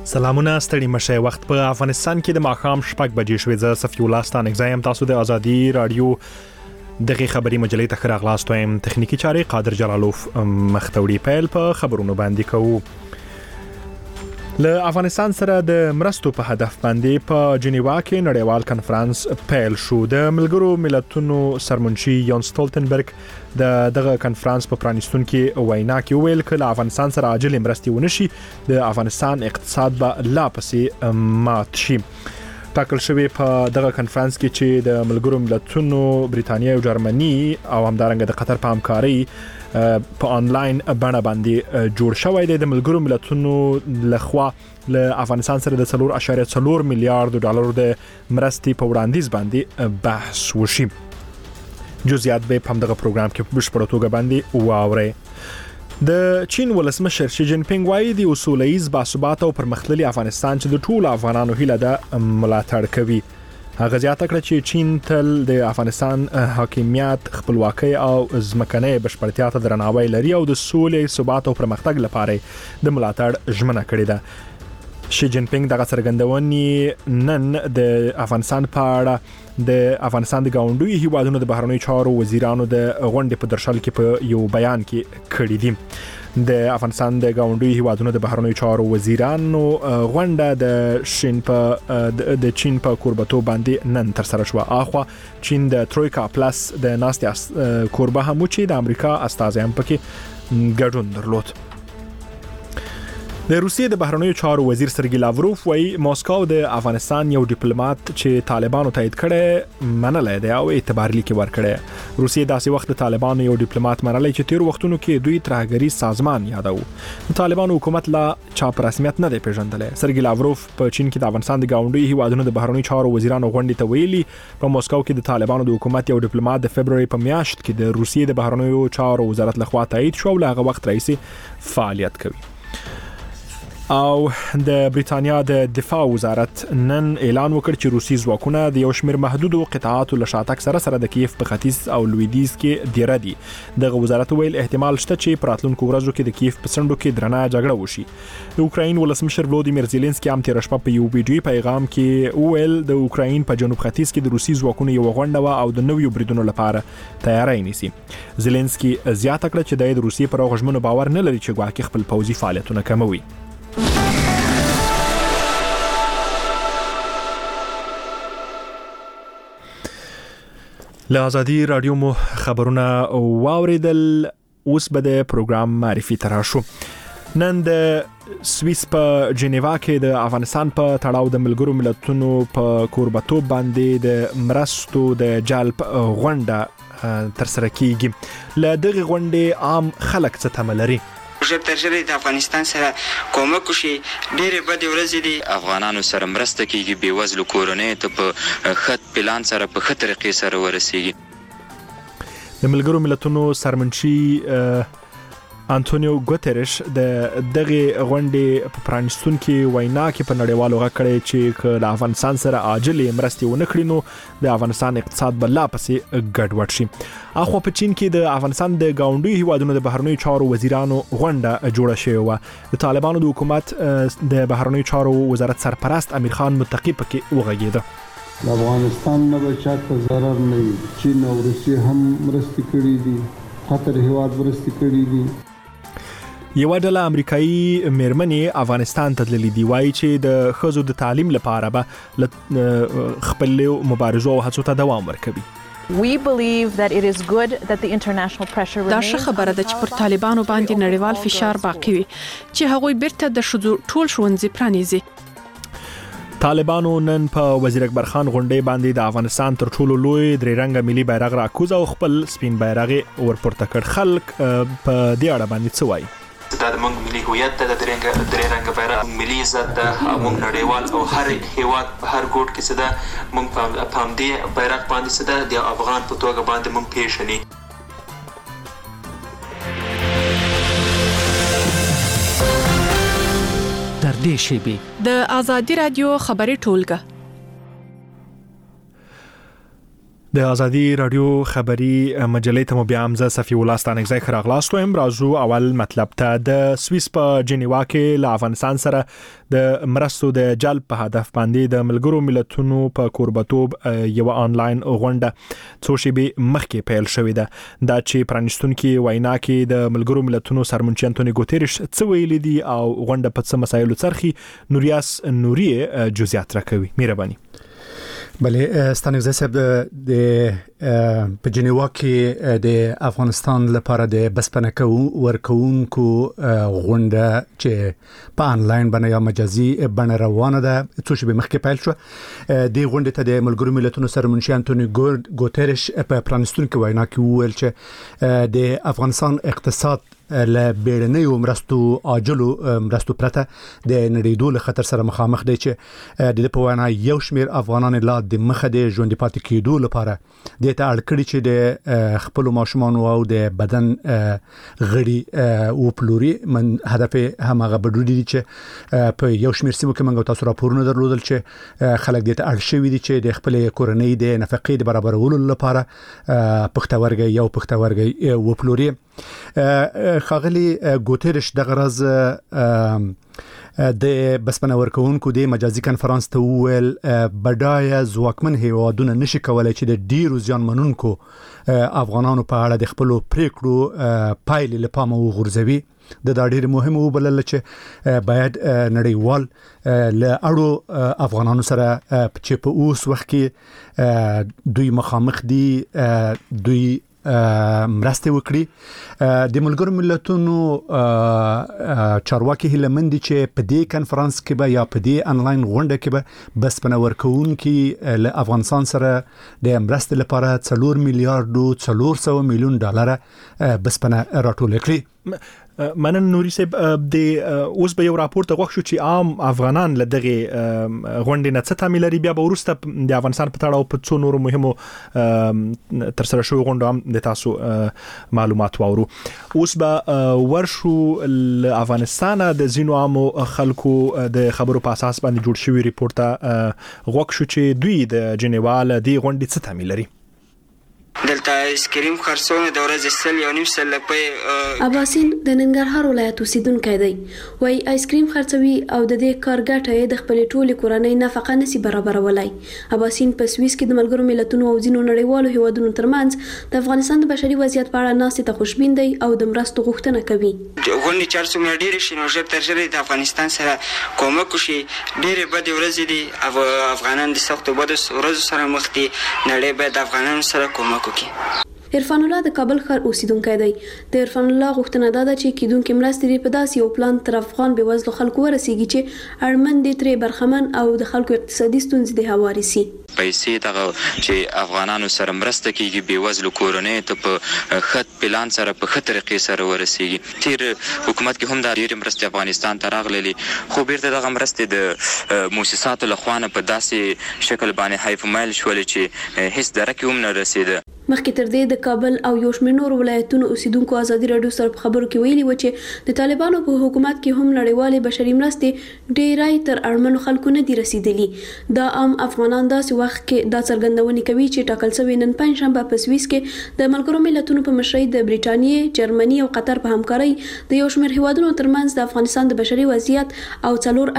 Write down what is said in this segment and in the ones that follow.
سلامونه ستړي مشه وخت په افغانستان کې د ماښام 6 بجې شوې. زه صفي الله ستان اگزایم تاسو د ازادي رادیو دغه خبري مجلې ته خراغلاست وایم. تخنیکی چاري قادر جلالوف مختوري پیل په خبرونو باندې کوو. له افغانستان سره د مرستو په هدف باندې په جنیوا کې نړیوال کنفرانس پیل شو. د ملګرو ملتونو سرمنشي یون سټولتنبرګ دغه کنفرانس په پرانیستون کې وینا کې ویل کله افغانستان سره عاجل مرستې ونشي د افغانستان اقتصاد به لا پسې مات شي. ټاکل شوی په دغه کنفرانس کې چې د ملګرو ملتونو بریتانیا او جرمني او همدارنګه د قطر په همکاري په آنلاین بڼه باندې جوړ شوی دی. د ملګرو ملتونو لخوا له افغانستان سره د 4.4 میلیارډ ډالر د مرستې په وړاندیز باندې بحث وشي. جزئیات به په دغه پروګرام کې په بشپړه توګه باندې واورئ. د چین ولسمشر شي جین پینګ وايي د اصولایز باثبات او پرمختللي افغانستان چې د ټولو افغانانو هیله ده ملاتړ کوي. هغه زیاته کړه چې چین تل د افغانستان حاکمیت، خپلواکۍ او ځمکنۍ بشپړتیا ته درناوی لري او د سولې، ثبات او پرمختګ لپاره د ملاتړ ژمنه کړې ده. شي جین پینګ دغه څرګندونې نن د افغانستان په اړه د افغانستان د گاونډي هیوادونو د بهرنیو چارو وزیرانو د غونډې په درشل کې په یو بیان کې کړی دي. د افغانستان د گاونډي هیوادونو د بهرنیو چارو وزیرانو غونډه د چین په کوربتو باندې نن تر سره شو. اخوا چین د ترویکا پلس د ناستې کوربه هم چې د امریکا استازي هم پکې ګډون درلود. د روسیې د بهرنیو چارو وزیر سرګی لاوروف وايي ماسکو د افغانستان یو ډیپلوماټ چې طالبانو تایید کړي منلای دی او اعتبار لیکي ورکړي. روسیې داسې وخت د طالبانو یو ډیپلوماټ منلای چې تیر وختونو کې دوی ترهګری سازمان یادو. د طالبانو حکومت لا چا په رسمیت نه دی پیژندل. سرګی لاوروف په چین کې د افغانستان د گاونډي هیوادونو د بهرنیو چارو وزیرانو غونډې ته ویلي په ماسکو کې د طالبانو د حکومت یو ډیپلوماټ د فبرवरी په میاشت کې د روسیې د بهرنیو چارو وزارت لخوا تایید شو او هغه وخت رئیس فعالیت کوي. او د بریتانیا د دفاع وزارت نن اعلان وکړ چې روسي ځواکونه د یو شمېر محدودو قطعاتو له شاتګ سره د کیف په ختیځ او لویدیځ کې دیره دي. دغه وزارت ویل احتمال شته چې په راتلونکو ورځو کې د کیف په څنډو کې درنه جګړه وشي. د اوکراین ولسمشر ولودیمیر زيلنسکي هم تیر شپه په یو ویډیو پیغام کې ویل د اوکراین په جنوب ختیځ کې د روسي ځواکونو یو غونډه او د نویو بریدونو لپاره تیاری نیسي. زيلنسکي زیاته کړه چې د روسي پر غژمنو باور نه لري چې ګواکې خپل پوځي فعالیتونه کموي. له ازادي رادیو مو خبرونه واوریدل. اوس به د پروګرام معرفي تر شو. نن د سویس په جنیوا کې د افغانستان په تړاو د ملګرو ملتونو په کوربتو باندې د مرستو د جلب غونډه تر سره کیږي. له دغه غونډې عام خلک څه تمه لري؟ ژر تر ژره د افغانستان سره کومک وشي. ډېرې بدې ورځې دي. افغانانو سره مرسته کیږي، بېوزلو کورنیو ته په ښه پلان سره په ښه طریقې سره ورسیږي. د ملګرو ملتونو سرمنشي انټونیو ګوتریش د دغه غونډې په پرانیستون کې وینا کې په نړیوالو غږ کړی چې له افغانستان سره عاجل مرستې ونه کړي نو د افغانستان اقتصاد به لا پسې ګډوډ شي. اخو په چین کې د افغانستان د گاونډي هیوادونو د بهرنیو چارو وزیرانو غونډه جوړه شوې و. د طالبانو د حکومت د بهرنیو چارو وزارت سرپرست امیر خان متقی پکې وغږېده. د افغانستان نه بچاته ضرر نه وي. چین او روسیې هم مرستې کړې دي، قطر هیواد مرستې کړې دي. یو ډله امریکایي میرمنې افغانستان ته تللې دي. وایي چې د ښځو د تعلیم لپاره به خپل مبارزو او هڅو ته دوام ورکوي. We believe that it is good that the international pressure remains. دا ښه خبره ده چې پر طالبانو باندې نړیوال فشار باقی وي چې هغوی بیرته د ښځو ټول ښوونځي پرانیزي. طالبانو نن په وزیر اکبر خان غونډې باندې د افغانستان تر ټولو لوی درې رنګه ملي بیرغ راکوز او خپل سپین بیرغ ورپورته کړ. خلک په دې اړه باندې څه وایي؟ دا د موږ ملي هویت ته د درې رنګه بیرغ ملي عزت ده. موږ نړیوال او هر هیواد په هر ګوټ کې څه ده موږ په همدې بیرغ باندې څه ده د افغان په توګه باندې موږ پیژني. در دې شیبې د ازادي رادیو خبري ټولګه د ازادي رادیو خبری مجلې ته بیا امزه صفی الله ستانګزای خراغلاستو امرازو اول مطلب ته د سویس په جنیوا کې له افغانستان سره د مرستو د جلب په هدف باندې د ملګرو ملتونو په کوربتوب یو آنلاین غونډه څو شی به مخکې پیل شوې ده دا چې پرانیستونکو وینا کې د ملګرو ملتونو سرمنشي انټونی ګوتریش څه ویلي دي او غونډه په څه مسایلو څرخي نوریاس نوري جزئیات راکوي مهرباني بله ستانګزای صاحب د په جنیوا کې د افغانستان لپاره د بسپنه ورکوونکو غونډه چې په آنلاین باندې یا مجازي باندې روانه ده څو شی به مخکې پیل شو د غونډې ته د ملګرو ملتونو سرمنشي انټونی ګوتریش په پرانیستونکو وینا کې وویل چې د افغانستان اقتصاد له بیړنیو مرستو عاجلو مرستو پرته د نړیدو له خطر سره مخامخ دی چې د په وینا یو شمیر افغانان لا د مخه د ژوند پاتې کېدو لپاره د ته اړکړي چې د خپل ماشومان او د بدن غړي او پلوري من هدف همغه بدودي چې په یو شمیر سیمو کې موږ تاسو راپورونه درلودل چې خلک د ته اړ شوی دي چې د خپل کورنۍ د نفقې د برابرولو لپاره پختورګي او پلوري خاغلی ګوتریش د غرض د بسپنه ورکوونکو د مجازي کانفرنس ته ویل بډای ځواکمن هیوادونه نشي کولای چې د ډیرو ځانمنونکو افغانانو په اړه د خپل پریکړو پایلې لپاره وغورځوي د دا ډیر مهم وبلل چې باید نړیوال له اړو افغانانو سره چې په اوس وخت کې دوی مخامخ دي دوی مرسته وکړي د ملګرو ملتونو چارواکي هلمندي چې په دې کانفرنس کې به یا په دې آنلاین غونډه کې به بسپنه ورکوونکي له افغانستان سره د مرستې لپاره 4 میلیارډ 400 میلیون ډالر بسپنه راټول کړي منن نوري صاحب د اوس به یو راپور ته غوښ شو چې عام افغانان لدغه غونډې نه څه تعمیل لري بیا به ورسته د افغانستان په تړاو په څو نورو مهمو تر سره شو غونډو هم د تاسو معلومات واورو اوس به ورشو افغانستان د زینو عامو خلکو د خبرو په اساس باندې جوړ شوی ریپورت غوښ شو چې دوی د جنیوا د غونډې څه تعمیل لري دلته آیسکریم خرڅونه د ورځې 1.5 لپاره اباسین د ننګرهار ولایت اوسیدونکی دی وای آیسکریم خرڅوي او د دې کار ګټه د خپل ټولي کورنۍ نفقه نسی برابرولای اباسین په سویس کې د ملګرو ملتونو او ځینو نړیوالو هیوادونو ترمنځ د افغانستان د بشري وضعیت په اړه ناسې ته خوشبین دی او د مرستو غوښتنه کوي غونډې چارڅو مې ډېر شي نو ژر تر ژره د افغانستان سره کومک وشي ډېر بد ورځې دي افغانان د سختو بد ورځو سره مخ دي نړۍ باید افغانانو سره کومک عرفان الله د کابل ښار اوسیدونکی دی د عرفان الله غوښتنه ده چې کیدونکو مرستې په داسې یو پلان تر افغان بېوزلو خلکو ورسیږي چې اړمن دي ترې برخمن او د خلکو اقتصادي ستونزې د هواري سي پیسې دغه چې افغانانو سره مرسته کیږي بېوزلو کورنۍ ته په خط پلان سره په خطر کې سره ورسیږي تیر حکومت کې هم د ډېر مرستې افغانستان ته راغلي خو بیرته دغه مرستې د مؤسساتو لخوا په داسې شکل باندې حیف مایل شول چې هیڅ درکه هم نه رسیده مخکې تر دې د کابل او یو شمېر نور ولایتونو اوسیدونکو ازادي رادیو سره په خبرو کې ویلي و چې د طالبانو په حکومت کې هم نړیوالې بشري مرستې ډېرای تر اړمنو خلکو نه دي رسیدلي دا عام افغانان داسې وخت کې دا څرګندونې کوي چې ټاکل شوی نن پنځشنبه په سویس کې د ملګرو ملتونو په مشرۍ د بریټانیې جرمني او قطر په همکارۍ د یو شمېر هیوادونو ترمنځ د افغانستان د بشري وضعیت او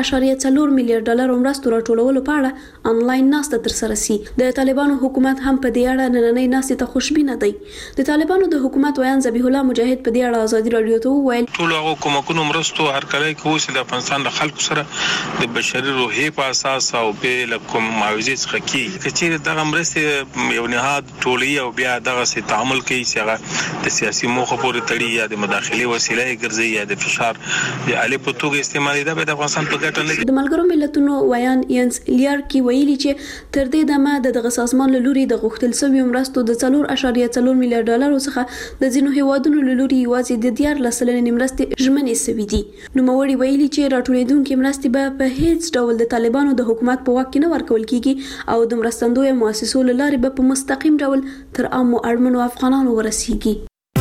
4.4 میلیارډ ډالر مرستو راټولولو په اړه آنلاین ناسته ترسره شي د طالبانو حکومت هم په دې اړه نننۍ ناسته ته خوشبینه دی د طالبانو د حکومت ویان ذبیح الله مجاهد په دې اړه ازادي رادیو ته وویل ټول هغه کومکونو مرستو هر کله کې اوس د افغانستان د خلکو سره د بشري روحي په اساس او به کوم معاوضه څخه کیږي چې دغه مرستې یو نهاد ټولي او بیا دغه سي تعامل کوي چې هغه د سیاسي موخه پورې تړي یا د مداخلي وسیله ګرځي یا د فشار د علي په توګه استعمالي ده د افغانستان په ګټه نه د ملګرو ملتونو ویان ینس لیار کی ویلي چې تر دې دمه د سازمان له لوري د غوښتل شوی مرستو د 4.4 میلیارډ ډالر څخه د ځینو هیوادونو له لوري یوازې د 14 مرستې ژمنې شوې دي نو موري ویلي چې راټولېدونکو مرستې به په هیڅ ډول د طالبانو د حکومت په واک کې نه ورکول کیږي او د مرستندوی مؤسسو له لارې به په مستقیم ډول تر عامو اړمنو افغانانو ورسیږي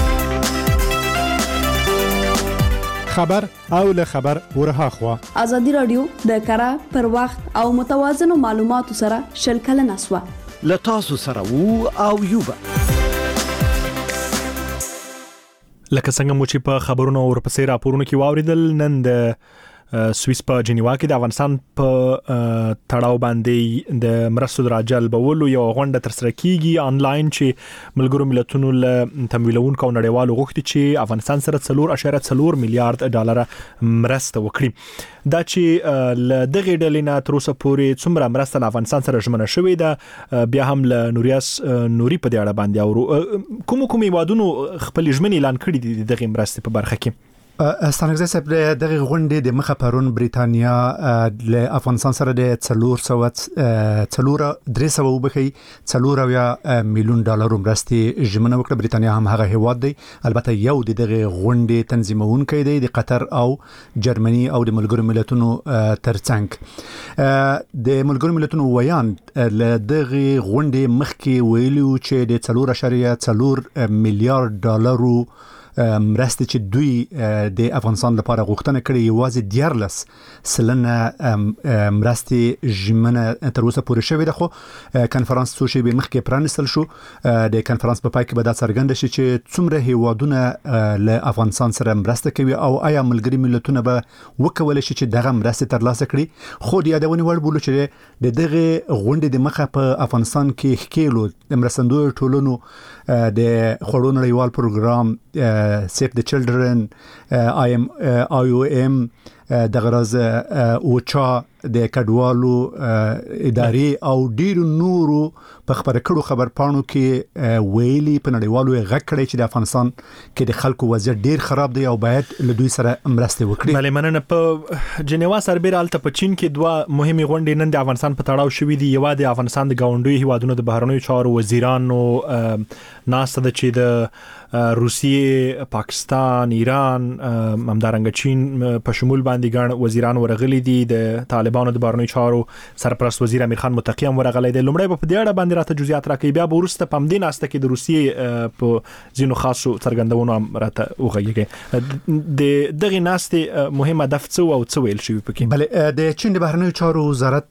خبر او له خبر ورها خوا ازادي رادیو د کره پر وخت او متوازن معلوماتو سره شل کلن اسوا لتاسو سره وو او یوبه لکه څنګه مو چې په خبرونو او ورپسې راپورونو کې واوریدل نن د سویس په جنیوا کې د افغانستان په تړاو باندې د مرستو راجل بولو یو غونډه تر سره کیږي انلاین چې ملګرو ملتونو له تمویلونکو او نړیوالو غوښتي چې افغانستان سره 4.4 میلیارډ ډالر مرسته وکړي دا چې ل دغه ډلې نه تر اوسه پورې څومره مرسته له افغانستان سره ژمنه شوې ده بیا هم له نوریاس نوري په دې اړه باندې او کوم هیوادونو خپل ژمنې اعلان کړي دي دغه مرستې په برخه کې ستانګزه صاحب دغه غونډې د مخه پرون بریتانیا له افغانستان سره د 300 وبخي 4 میلیون ډالر مرستې ژمنه وکړه بریتانیا هم هغه هیواد دی البته یو دغه غونډې تنظیمونکي دی د قطر او جرمني او د ملګرو ملتونو ترڅنګ د ملګرو ملتونو ویان له دغه غونډې مخکې ویلو چې د 4.4 میلیارډ ډالرو مرسته چې دوی د افغانستان لپاره غوښتنه کړې یوازې 14% مرستې ژمنه تر اوسه پوره شوې ده خو کانفرنس څو شی به مخکې پرانستل شو د کانفرنس په پای کې به دا څرګند شي چې څومره هیوادونه له افغانستان سره مرسته کوي او آیا ملګري ملتونه به وکول شي چې دغه مرسته ترلاسه کړي خو د یادونې وړ بوله چې دغه غونډې د مخه په افغانستان کې ښکېلو د مرستندوی ټولنو د خړو نړیوال پروګرام Save the Children IOM د غرض اوچا د کډوالو ادارې او ډیر نورو په خبره کړو خبر پاڼو کې ویلي په نړیوالو غږ کړي چې د افغانستان کې د خلکو وضعیت ډیر خراب دی او باید له دوی سره مرسته وکړي بلې مننه په جنیوا سربېره الته په چین کې دوه مهمه غونډې نن د افغانستان په تړاو شوې دي یو د افغانستان د گاونډي هیوادونو د بهرنیو چارو وزیرانو ناسته د چې د روسیې پاکستان ایران همدارنګه چین په شمول باندې ګڼ وزیران ورغلي دي د طالبانو د بهرنیو چارو سرپرست وزیر امیر خان متقی هم ورغلی دی لومړی په دې اړه باندې راته جزئیات راکړي بیا به وروسته په دې ناسته کې د روسیې په ځینو خاصو څرګندونو هم راته وغږیږي د دغه ناسته مهمه هدف څه او څه ویل شوی پکې بله د چین د بهرنیو چارو وزارت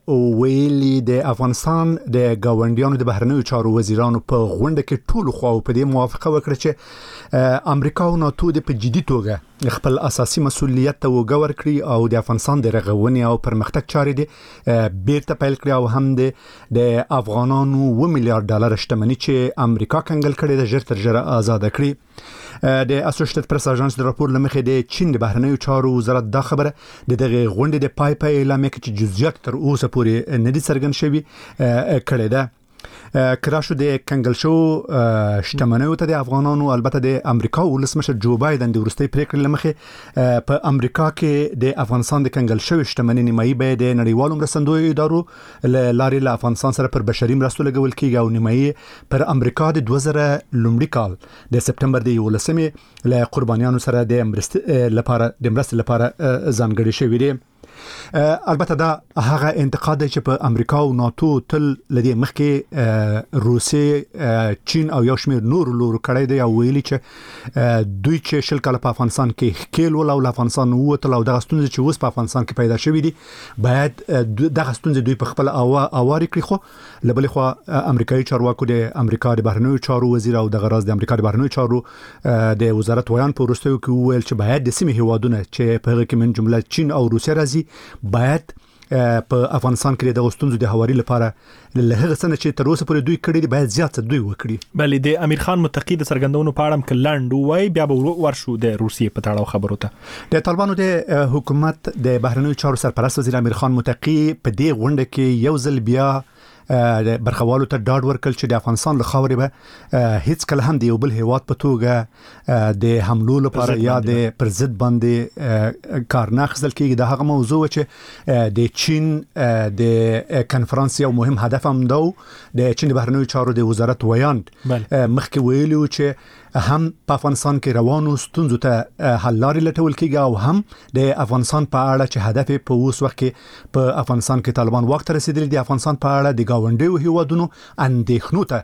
ویلي د افغانستان د گاونډیانو د بهرنیو چارو وزیرانو په غونډه کې ټول خو په دې موافقه وکړه چې امریکا او ناتو د په جدي توګه خپل اساسي مسؤلیت ته وګور کړی او د افغانستان د رغونې او پرمختګ چارې دي بیرته پیل کړی او هم د افغانانو 1 میلیارډ ډالر شتمنۍ چې امریکا کنګل کړي د ژر تر ژره آزاد کړي د اسوسییټډ پریس اژانس د راپور لمخې د چین د بهرنیو چارو وزارت دا خبره دغه غونډې د پای اعلان کې چې جزئیات تر اوسه پورې نه دي څرګند شوي کړي ده کراشو د کنګل شو شتمنیو ته د افغانانو البته د امریکا ولسمشر جو بایدن د ورستۍ پریکړې لمخې په امریکا کې د افغانستان د کنګل شو شتمنۍ نیمایي به د نړیوالو مرستندوی ادارو لارې له افغانستان سره پر بشري مرستو لګول کیږي او نیمایي پر امریکا د 2000 لومړي کال د سپټمبر د 11مې له قربانیانو سره د مرستې لپاره ځانګړي شوې دي البته دا هغه انتقاد چې په امریکا او ناتو تل لدی مخکې روسي چین او یو شمېر نور کړي دی او ویلي چې دوی چې شل کال په افغانستان کې خېل ول او افغانستان وته او دغه ستونزې چې اوس په افغانستان کې پیدا شوې دي باید دغه ستونزې دوی په خپل اواري کړی خو لبلې خو امریکایي چارواکو د امریکا د بهرنیو چارو وزیر او د غراز د امریکا د بهرنیو چارو د وزارت ویان په وروستیو کې ویل چې باید د سیمې هیوادونه چې په هغه کې من جمله چین او روسیه راځي باید په افغانستان کې د غوښتنو د هواري لپاره له هغه څه چې تر اوسه پورې دوی کړی دی باید زیات دوی وکړي بلې د امیر خان متقی د څرګندونو په اړه کلاند وای بیا به ورشو د روسیې په تړاو خبرو ته د طالبانو د حکومت د بهرنیو چارو سرپرست وزیر امیر خان متقی په دې غونډه کې یو ځل بیا برخوالو ته ډاډ ورکړ چې د افغانستان له خاورې به هیڅ کله هم د یو بل هیواد په توګه د حملو لپاره یا د پر ضد باندې کار نه اخیستل کېږي د هغه موضوع چې د چین د کانفرنس یو مهم هدف هم دی د چین د بهرنیو چارو د وزارت ویان مخکې ویلو چې هم په افغانستان کې روانو ستونزو ته حل لارې لټول کېږي او هم د افغانستان په اړه چې هدف په اوس وخت کې په افغانستان کې طالبان وخت رسیدلی دی افغانستان په اړه د گاونډیو هیوادونو اندېښنو ته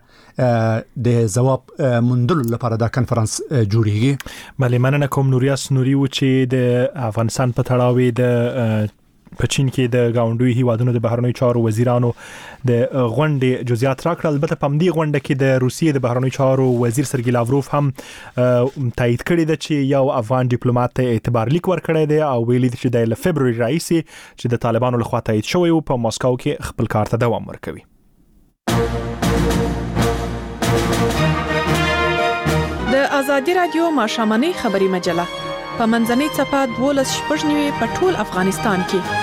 د جواب موندلو لپاره دا کانفرنس جوړیږي بلې مننه کوم نوریاس نوري و چې د افغانستان په تړاو د په چین کې د گاونډوي هیوادونو د بهرنیو چارو وزیرانو د غونډې جزئیات راکړل. البته په دې غونډه کې د روسیې د بهرنیو چارو وزیر سرګی لاوروف هم تایید کړی دی چې یو افغان ډیپلوماټ ته اعتبار لیک ورکړی دی او ویلي دی چې د فبرवरी راهیسې چې د طالبانو لخوا تایید شوی او په ماسکو کې خپل کار ته دوام ورکوي. د ازادي رادیو ماشامنۍ خبري مجله په منځنۍ چپه 12:09 په ټول افغانستان کې.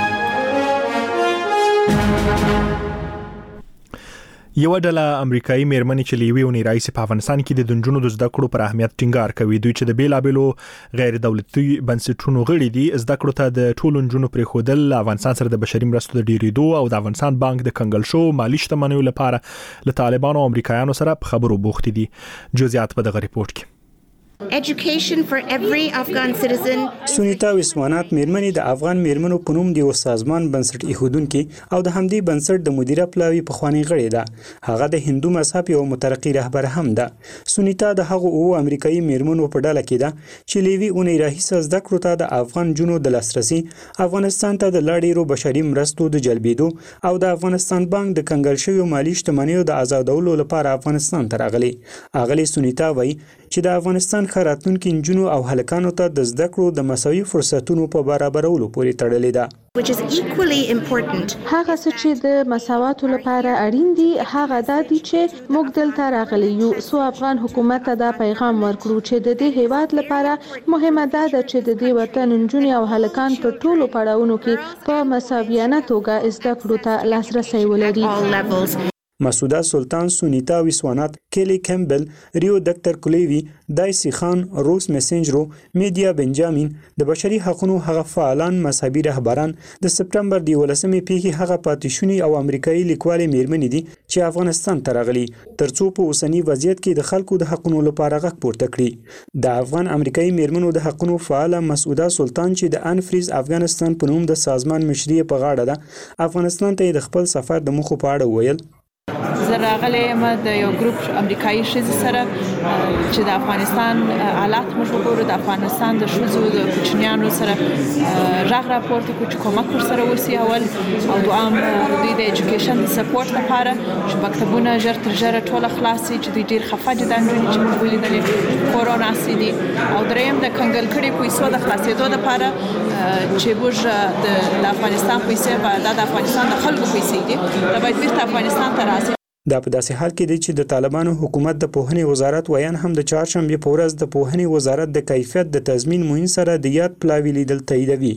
یو ډله امریکایي میرمنې چې لیوي او نړیوي په افغانستان کې د دنجونو د زده کړو پر اهمیت ټینګار کوي. دوی چې د بیلابلو غیر دولتي بنسټونو غړي دي زده کړو ته د ټولو نجونو پرې خودل افغانستان سره د بشري مرستو د ډیریدو او د افغانستان بانک د کنګل شو مالی شتمنیو لپاره له طالبانو او امریکایانو سره په خبرو بوخت دي. جزئیات په دغه ریپورت کې. Education for every Afghan citizen. سونیتا وسوانات میرمنې د افغان میرمنو په نوم د یو سازمان بنسټ ایښودونکي او د همدې بنسټ د مدیره پلاوي په خواني غړي ده. هغه د هندو مذهب یو مترقي رهبر هم ده. سونیتا د هغو او امریکایي میرمنو په ډله کې ده چې لیوي اونۍ راهیسه زده کړو ته د افغان جنو د لاسرسي، افغانستان ته د لاړېرو بشري مرستو د جلبېدو او د افغانستان بانک د کنګل شویو مالی شتمنیو د آزادولو لپاره افغانستان ته راغلي. اغلی سونیتا وایي چې د افغانستان خراتونکو انجونو او هلکانو ته د زده کړو د مساوي فرصتونو په برابرولو پورې تړلې ده. Which is equally important. هغه څه چې د مساواتو لپاره اړین دي هغه دا دي چې موږ دلته راغلي یو سو افغان حکومت ته دا پیغام ورکړو چې د دې هیواد لپاره مهمه ده چې د دې وطن انجونې او هلکان په ټولو پړاوونو کې په مساویانه توګه زده کړو ته لاسرسي ولري. مسعوده سلطان، سونیتا وسوانات، کلی کمبل، ریو دکتر کلیوی، دایسی خان، روس میسنجرو، میډیا بنجامین د بشري حقوقو هغه فعالان مذهبي رهبران د سپټمبر د 11مې پیښې هغه پاتېشونی او امریکایي لیکوالې میرمنې دي چې افغانستان ته راغلي ترڅو په اوسنی وضعیت کې د خلکو د حقوقو لپاره غږ پورته کړي. د افغان امریکایي میرمنو د حقوقو فعال مسعوده سلطان چې د انفریز افغانستان په نوم د سازمان مشري په غاړه ده افغانستان ته د خپل سفر د مخه په اړه ویل. زه راغلی یم د یو ګروپ امریکایي ښځې سره چې د افغانستان حالات موږ وګورو، د افغانستان د ښځو د کوچنیانو سره غږ راپورته کړو چې کومک ورسره وشي اول او دوام دوی د ایجوکیشن د سپورټ لپاره چې مکتبونه ژر تر ژره ټوله خلاص شي چې دوی ډېر خفه دي دا نجونې چې موږ ولیدلې کورونا سي دي او دریم د کنګل کړي پیسو د خلاصېدو لپاره چې موږ د افغانستان پیسې دا د افغانستان د خلکو پیسې دي دا باید بیرته افغانستان ته راسي. دا په داسې حال کې دی چې د طالبانو حکومت د پوهنې وزارت ویان هم د چهارشنبه په ورځ د پوهنې وزارت د کیفیت د تضمین مهم سره د یاد پلاوی لیدل تاییدوي.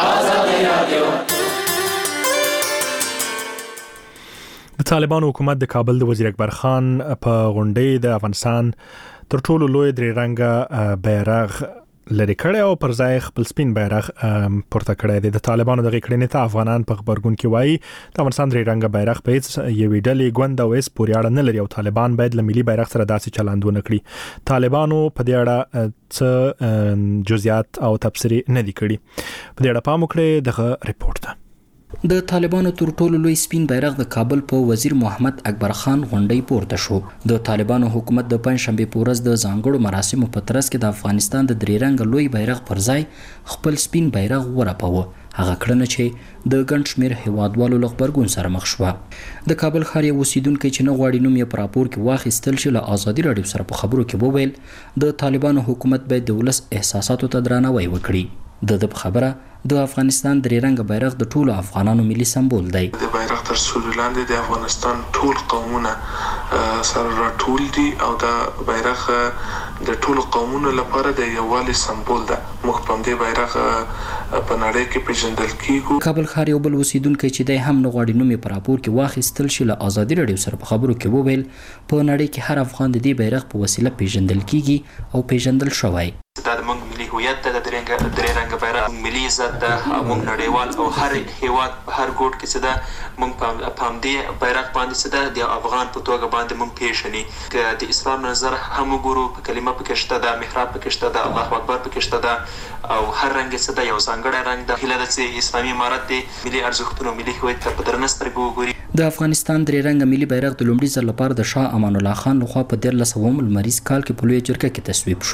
د طالبانو حکومت د کابل د وزیر اکبر خان په غونډې د افغانستان تر ټولو لوی درې رنګه بیرغ لري کړی او پر ځای خپل سپین بیرغ پورته کړی دی. د طالبانو د غړي ته افغانان په خبرګون کې وایي د افغانستان درې رنګه بیرغ په هیڅ یوې ډلې ګوند او اس پورې اړه نه لري او طالبان باید له ملي بیرغ سره داسې چلند ونه کړي. طالبانو په دې اړه څه جزئیات او تبصرې نه دي کړي. په دې اړه پام وکړئ دغه ریپورت ته. د طالبانو تر ټولو لوی سپین بیرغ د کابل په وزیر محمد اکبر خان غونډې پورته شو. د طالبانو حکومت د پنځشنبه په ورځ د ځانګړو مراسمو په ترڅ کې د افغانستان د درې رنګ لوی بیرغ پر ځای خپل سپین بیرغ ورپاوه. هغه کړنه چې د ګڼ شمېر هیوادوالو له غبرګون سره مخ شوه. د کابل ښار یو اوسیدونکی چې نه غواړي نوم یې په راپور کې واخیستل شي له ازادي راډیو سره په خبرو کې وویل د طالبانو حکومت باید د ولس احساساتو ته درناوی وکړي. د خبره د افغانستان درې رنګ بیرغ د ټولو افغانانو ملي سمبول دی. د بیرغ تر سوري لاندې د افغانستان ټول قومونه سره راټول دي او د بیرغ د ټولو قومونو لپاره د یووالي سمبول ده. موږ په دې بیرغ په نړۍ کې پیژندل کیږو. کابل ښار یو بل اوسیدونکی چې دی هم نه غواړي نوم یې په راپور کې واخیستل شي له ازادي راډیو سره په خبرو کې وویل په نړۍ کې هر افغان د دې بیرغ په وسیله پیژندل کیږي او پیژندل شوی. دا د موږ ملي هویت د درې رنګه بیرغ ملي عزت ده. موږ نړیوال او هر هیواد په هر ګوټ کې څه ده موږ په همدې بیرغ باندې څه ده د افغان په توګه باندې موږ پیژني. که د اسلام نظر هم وګورو په کلمه پکې شته ده، محراب پکې شته ده، الله اکبر پکې شته ده او هر رنګ څه ده یو ځانګړی رنګ ده. هیله ده چې اسلامي امارت د ملي ارزښتونو ملي هویت ته په درنه سترګه وګوري. د افغانستان درې رنګه ملي بیرغ د لومړي ځل لپاره د شاه امان الله خان لخوا په 1300 لمریز کال کې په لویه جرګه کې تصویب شو.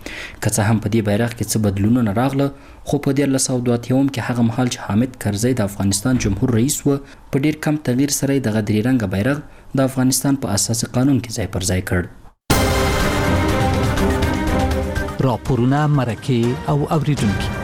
که څه هم په دې بیرغ کې څه بدلونونه راغله خو په 1982 کې هغه مهال چې حامد کرزی د افغانستان جمهور رئیس و په ډیر کم تغییر سره دغه درې رنګه بیرغ د افغانستان په اساسي قانون کې ځای پر ځای کړ. راپورونه مرکه او اوریدونکو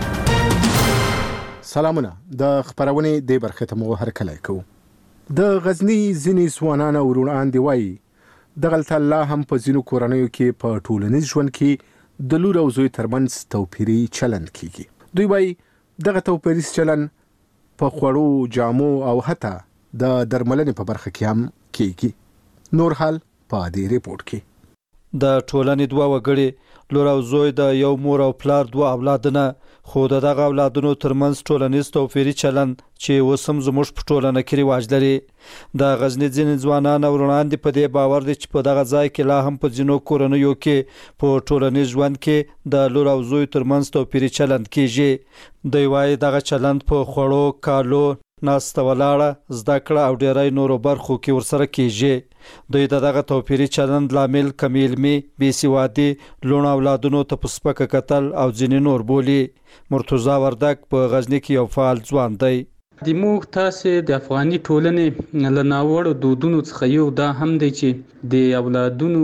سلامونه د خبرونه د برخه ته مو هرکلی کوو. د غزنی ځینې ځوانان او وروڼان دی وایي دغلته الله هم په ځینو کورنیو کې په ټولنیز ژوند کې د لور او زوی ترمنځ توپیري چلند کیږي. دوی وایي دغه توپیري چلند په خوړو، جامو او حتی د درملنې په برخه کې هم کیږي. نور حال په دې ریپورت کې. د ټولنې دوه وګړي لور او زوی د یو مور او پلار دوه اولادونه خو دغه اولادونو ترمنځ ټولنیز توپیري چلند چې وسم زموږ په ټولنه کې رواج لري. د غزنی ځینې ځوانان او وروڼان په دې باور دي چې په دغه ځای کې لا هم په ځینو کورنیو کې په ټولنیز ژوند کې د لور او زوی ترمنځ توپیري چلند کیږي. دوی وایي دغه چلند په خوړو، کالو، ناسته ولاړه، زده کړه او ډیری نورو برخو کې ورسره کیږي. دوی دغه توپیري چلند لامل کمی علمي، بېسوادي، لوڼ اولادونو ته په سپکه کتل او ځینې نور بولي. مرتضی وردک په غزنی کې یو فعال ځوان دی. د موږ تاسې د افغاني ټولنې له ناوړو دودونو څخه یو دا هم دی چې د اولادونو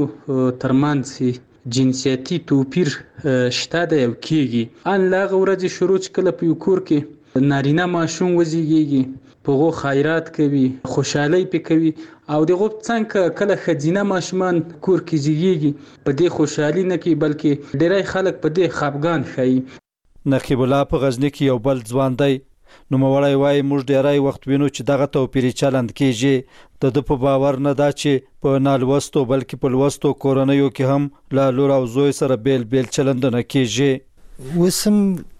ترمنځ جنسیتي توپیر شته دی او کیږي. ان له هغه ورځې شروع چې کله په یو کور کې نارینه ماشوم وزیږي په غو خیرات کوي، خوشحالي پې کوي او دغه څنګه کله ښځینه ماشومان کور کې زیږیږي په دې خوشحالي نه کوي بلکې ډیری خلک په دې خفګان ښیي. نقیب الله په غزنی کې یو بل ځوان دی. نوموړی وایي موږ ډیری وخت وینو چې دغه توپیري چلند کیږي. د په باور نه دا چې په نالوستو بلکې په لوستو کورنیو کې هم له لور او زوی سره بیل بیل چلندونه کیږي. وسم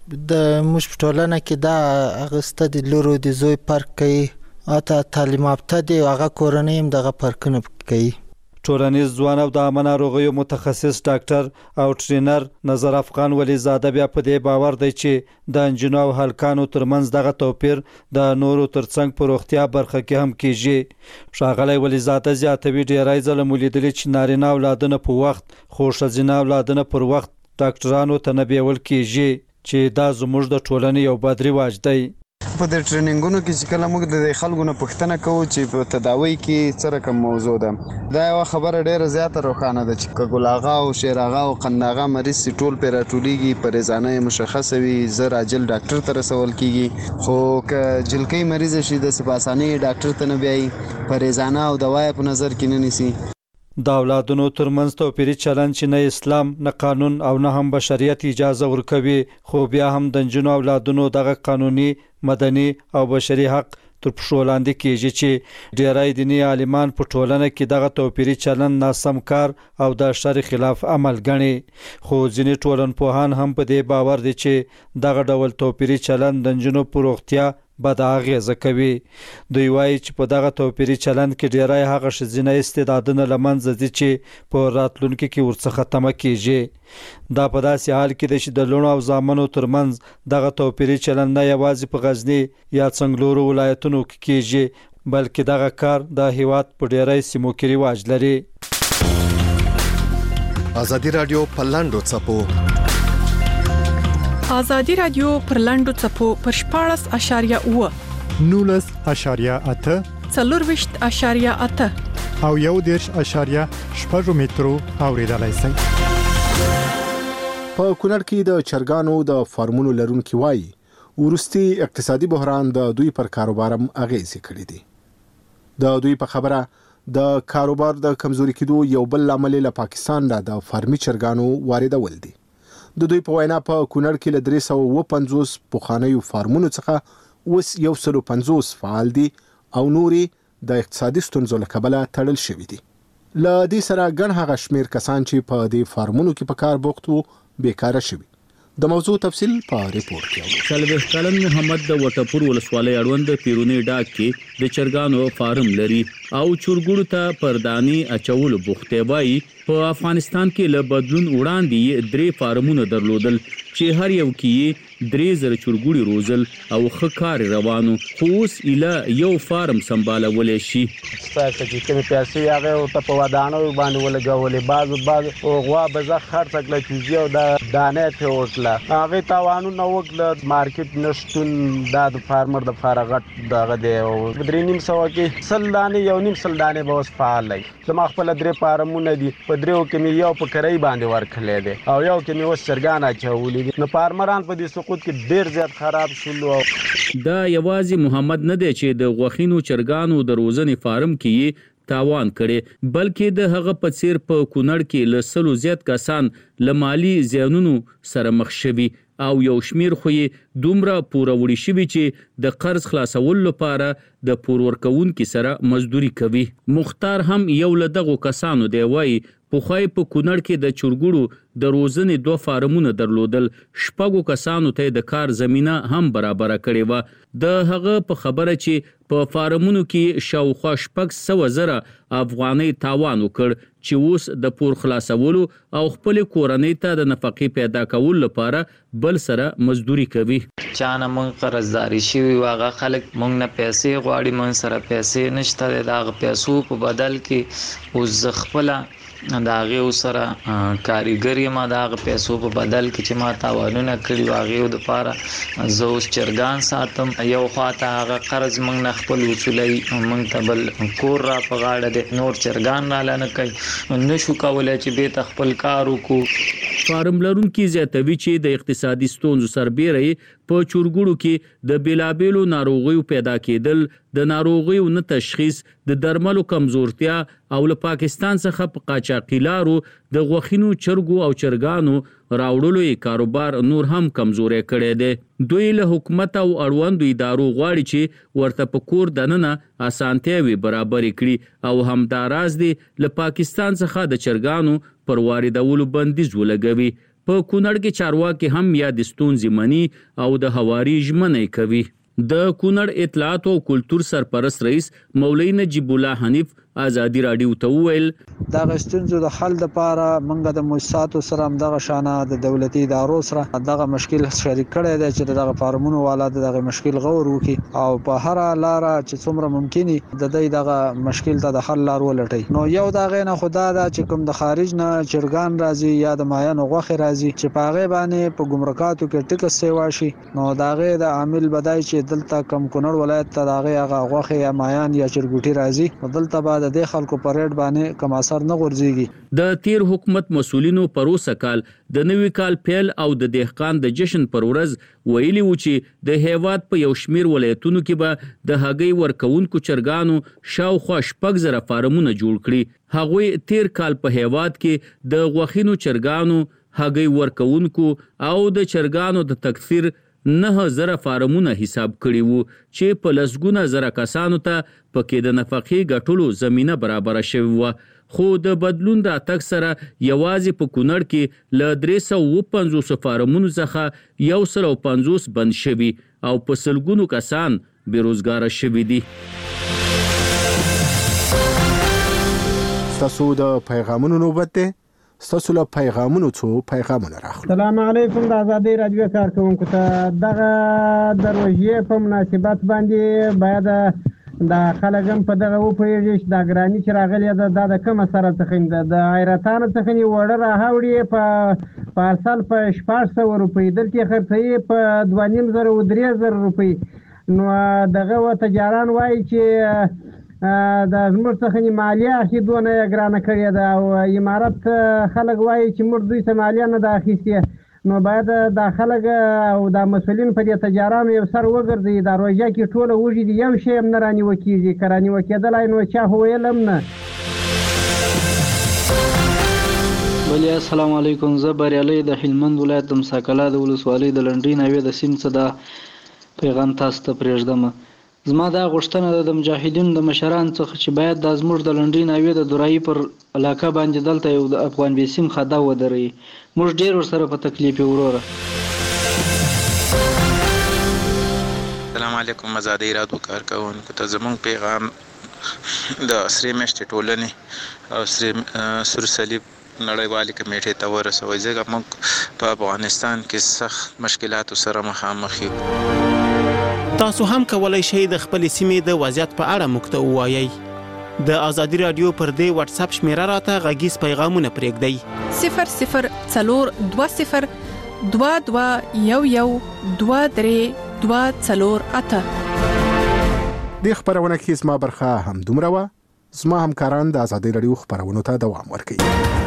د موږ په ټولنه کې دا اغسته د لور او د زوی فرق کوي. اته تعلیم یافته دي هغه کورنۍ هم دغه فرقونه کوي. ټولنیز ځوان او د عامه ناروغیو متخصص ډاکټر او ټرینر نظر افغان ولی زاده بیا په دې باور دی چې د انجنونو او هلکانو ترمنځ دغه توپیر د نورو ترڅنګ په روغتیا برخه کې هم کیږي. ښاغلی ولی زاده زیاتوي ډیری ځله مو لیدلي چې نارینه اولادونه په وخت خو ښځینه اولادونه پر وخت ډاکټرانو ته نه بیول کیږي چې دا زموږ د ټولنې یو بد رواج دی. په د ټریننګونو کې چې کله موږ د خلکو نه پوښتنه کوو چې په تداوی کې څه رقم موضوع ده، دا یو خبره ډیره زیاته روښانه ده چې ګل آغا او شیر آغا او قند آغا مریض ټول پر راټولیږي، پریزانه مشخصه وي، زر عاجل ډاکټر ته رسول کیږي. خو که جلکی مریض شي د سپاسانی ډاکټر ته نه بیاي، پریزانه او دوا په نظر کې نه نیسي. د اولادونو ترمنځ توپیري چلند چې نه اسلام، نه قانون او نه هم بشریت اجازه ورکوي، خو بیا هم د نجونو اولادونو دغه قانوني، مدني او بشري حق تر پښو لاندې کیږي چې ډیری دیني عالمان په ټولنه کې دغه توپیري چلند ناسم کار او د شرع خلاف عمل ګڼي. خو ځینې ټولنپوهان هم په دې باور دي چې دغه ډول توپیري چلند د نجونو په روغتیا بد اغیزه کوي. دوی وایي چې په دغه توپیري چلند کې ډیری هغه ښځینه استعدادونه له منځه ځي چې په راتلونکي کې ورڅخه تمه کیږي. دا په داسې حال کې دی چې د لوڼو او زامنو ترمنځ دغه توپیري چلند نه یوازې په غزنی یا څنګلورو ولایتونو کې کیږي بلکې دغه کار د هیواد په ډیری سیمو کې رواج لري. ازادي رادیو په لاندو څپو ازادي رادیو پر لاندو څپو پر 14.8 19.8 24.8 او 1.8 مترو اوریدلای شئ. په کونړ کې د چرګانو د فارمونو لرونکي وایي ورستي اقتصادي بحران د دوی پر کاروبارم اغیزې کړې دي. د دوی په خبره د کاروبار د کمزوري کېدو یو بل عامل له پاکستان را د فارمي چرګانو واردول دي. د دوی په وینا په کونړ کې له 350 پخوانیو فارمونو څخه اوس 150 فعال دي او نوري د اقتصادي ستونزو له کبله تړل شوي دي. له دې سره ګڼ هغه شمیر کسان چې په دې فارمونو کې په کار بوخت وو بیکاره شوي. د موضوع تفصیل په ریپورت کې سلوه کلن محمد د وټپور ولسوالۍ اړوند پیرونی ډاک کې د چرګانو فارم لري او چورګوړو ته پردانی اچول بوخته وای په افغانستان کې له بدلون وړاندې 3 فارمونه درلودل چې هر یو کې 3000 چورګوړي روزل او خکار روانو خو اوس اله یو فارم سمبالولې شي ستاسو چې کوم پیسې هغه او ته په ودانو باندې ولګولې بعض او غوا بزه خرڅ کړل چې یو د دانه ته وټله هغه تاوانو نو وکړه مارکیټ نشټون د فارمر د فارغت دغه دی او 3.5 کې سلدانه یو نیم سلدانه به اوس فعال لای زما خپل 3 فارمونه دي په دریو کې مې یو په کرای باندې ورکړلې دي او یو کې مې اوس چرګان اچولې نو فارمران په دې سقوط کې ډیر زیات خراب شول دا یوازې محمد نه دی چې د غوښینو چرګانو د روزنې فارم کې تاوان کړي بلکې د هغه په څیر په کونړ کې له 100 زیات کسان له مالی زیانونو سره مخ شوي او یو شمیر خو یې دومره پوروړي شوي چې د قرض خلاصول لپاره د پور ورکوونکو سره مزدوري کوي مختار هم یو له دغه کسانو دی وای په خوای په کونړ کې د چورګوړو د روزنې 2 فارمونه درلودل شپږو کسانو ته د کار زمينه هم برابر کړې و د هغه په خبره چې په فارمونو کې شاوخوا 600,000 افغاني تاوان وکړ چې اوس د پور خلاصولو او خپل کورنۍ ته د نفقې پیدا کول لپاره بل سره مزدوري کوي چانه مونږ قرضداري شي واغه خلک مونږ نه پیسې غواړي مونږ سره پیسې نشته دغه پیسو په بدل کې اوس خپل دا غيو سره کاریګری ما دا پیسو په بدل کې چې ما تاوانونه کړی واغیو د پاره زوس چرګان ساتم یو خواته هغه قرض مونږ نه خپل وصولای مونږ ته بل کور را په غاړه د نور چرګان را لنه کوي نشو کولای چې به خپل کار وکړو فارم لرونکي زیاتوي چې د اقتصادي ستونزو سربېره په چورګوړو کې د بیلابېلو ناروغیو پیدا کېدل د ناروغیو نه تشخیص د درملو کمزورتیا او له پاکستان څخه په قاچاقیلارو د غوښینو چرګو او چرګانو راوړلو کاروبار نور هم کمزورې کړي دي دوی له حکومت او اړوندو ادارو غواړي چې ورته په کور دننه اسانتیاوي برابر کړي او همداراز دي له پاکستان څخه د چرګانو پر واردولو بندیز ولګوي په کونړ کې چارواکي هم یا د ستونزې مني او د هواري ژمنې کوي د کونړ اطلاعات او کلچر سرپرست رئیس مولوی نجیب الله حنیف ازادي رادیو ته ویل دا غستونزو د حل لپاره منګه د مؤسساتو سره دغه شانه د دولتي ادارو سره دغه مشکل شریک کړي دی چې دغه فارمونو والا دغه مشکل غور وکي او په هر لار چې څومره ممکني د دې دغه مشکل ته د حل لار ولټي نو یو دا غینه خدا دا چې کوم د خارج نه چرګان راځي یا د مایان غوخه راځي چې پاغه باندې په ګمرکاتو کې ټیکس سیوا شي نو دا غي د عامل بدای چې دلته کم کونړ ولایت ته دغه غوخه یا مایان یا چرګوټي راځي دلته بعد د خلکو پریډ باندې کم اثر نه غورځيږي د تیر حکومت مسولینو پروسه کال د نوي کال پیل او د دهقان د جشن پر ورځ ویلي و چې د هیواد په یو شمیر ولایتونو کې به د هګۍ ورکوونکو چرګانو شاوخوا 6,000 فارمونه جوړ کړي هغوی تیر کال په هیواد کې د غوښینو چرګانو هګۍ ورکوونکو او د چرګانو د تکثیر 9,000 فارمونه حساب کړي وو چې په لسګونه زره کسانو ته پکې د نفقې ګټلو زمينه برابر شوی و خو د بدلون د اتک سره یوازې په کونړ کې ل 350 فارمونو څخه 150 بند شوي او په سلګونو کسان بیروزګار شوي دي تاسو د پیغامونو نوبت ده ستاسو له پیغامونو څو پیغامونه راغلي السلام علیکم د ازادي رادیو کارکونکو ته دغه د روژې په مناسبت باندې باید د خلګم په دغه و پیږي چې د ګرانی چې راغلی د کوم سره څخه د غیرتانو څخه یې وړه راوړي په پارسل په 600 روپۍ دلته خرڅي په 2.5 او 3,000 روپۍ نو دغه و تجاران وایي چې د زموږ څخه مالیه اخیدونه ګرانه کړې ده او امارت خلک وایي چې موږ دوی ته مالیه نه ده اخیستې نو باید د خلک او د مسؤلین په دې تجارانو یو سر وګرځي د روژه کې ټوله وږي دي یو شی هم نه رانیوه کېږي که رانیوه کېدلی نو چا خو ویل هم نه بلی السلام علیکم زه بریالی د هلمند ولایت د مساکلا د ولسوالۍ د لنډۍ ناوې د سیم څخه دا پیغام تاسو ته پرېږدم زما دا غوښتنه د مجاهدینو د مشران څخه چې باید د زموږ د لنډۍ ناوې د دورایي پر علاقه باندې دلته یو د افغان بیسیم خدا ودري موږ ډیر ورسره په تکلیف وروره السلام علیکم آزادۍ رادیو کارکونکو ته زموږ پیغام د سرې میاشتې ټولنې او سور صلیب نړیوالې کمیټې ته ورسوي ځکه موږ په افغانستان کې سخت مشکلاتو سره مخامخ یو. تاسو هم کولای شئ د خپل سیمې د وضعیت په اړه موږ ته ووایئ. د آزادي رادیو پر دې واتس اپ شمیره راته غږیز پیغامونه پرېږدئ 0020 2211 23 د خبرونه کې اسما برخه هم دومره و. زما همکاران د آزادي رادیو خبرونو ته دوام ورکوي.